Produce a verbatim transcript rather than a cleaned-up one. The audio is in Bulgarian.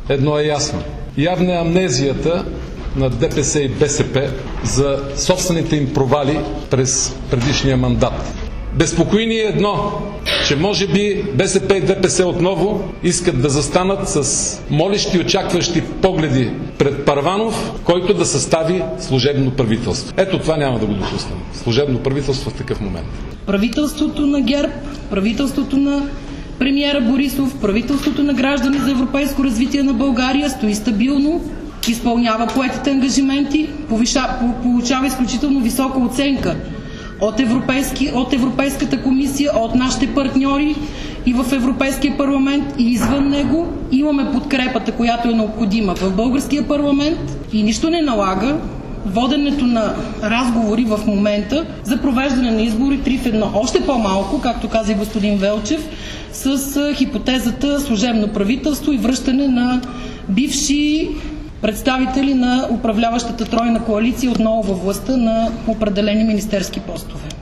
едно е ясно. Явна е амнезията на ДПС и БСП за собствените им провали през предишния мандат. Безпокойни е едно, че може би БСП и ДПС отново искат да застанат с молещи и очакващи погледи пред Първанов, който да състави служебно правителство. Ето това няма да го допуснем. Служебно правителство в такъв момент. Правителството на ГЕРБ, правителството на премиера Борисов, правителството на Граждани за европейско развитие на България стои стабилно, изпълнява поетите ангажименти, повиша, получава изключително висока оценка от, европейски, от Европейската комисия, от нашите партньори и в Европейския парламент, и извън него. Имаме подкрепата, която е необходима в българския парламент и нищо не налага воденето на разговори в момента за провеждане на избори три в едно. Още по-малко, както каза и господин Велчев, с хипотезата служебно правителство и връщане на бивши представители на управляващата тройна коалиция отново във властта на определени министерски постове.